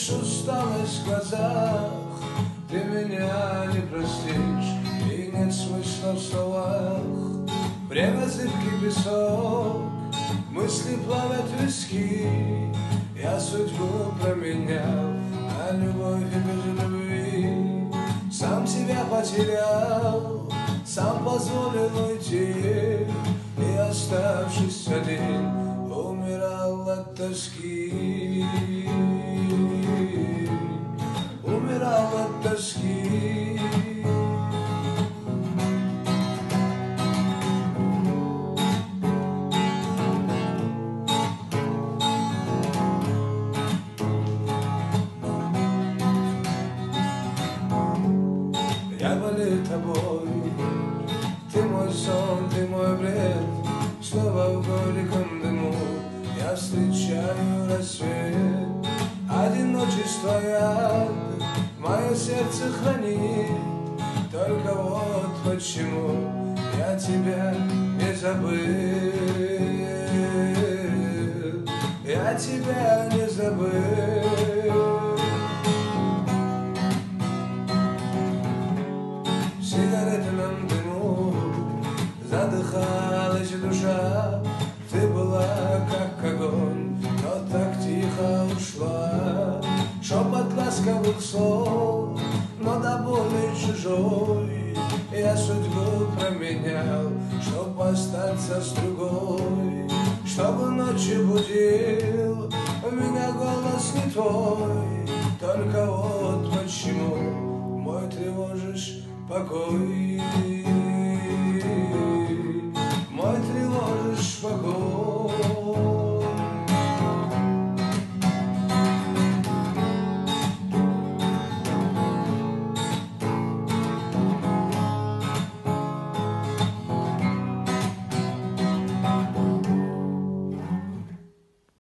видишь усталость в глазах, ты меня не простишь, и нет смысла в словах. Время зыбкий песок, мысли плавят в виски. Я судьбу променял на любовь и без любви. Сам себя потерял, сам позволил уйти, и, оставшись один, умирал от тоски. Умирал от тоски. Я болею тобой, ты мой сон, ты мой бред. Снова в горьком дыму я встречаю рассвет. Одиночество яд мое сердце хранит. Только вот почему я тебя не забыл. Я тебя не забыл. В сигаретном дыму задыхалась душа. Ты была как огонь, но так тихо ушла. Шепот ласковых слов, но до боли чужой. Я судьбу променял, чтоб остаться с другой. Чтобы ночью будил меня голос не твой. Только вот почему мой тревожишь покой.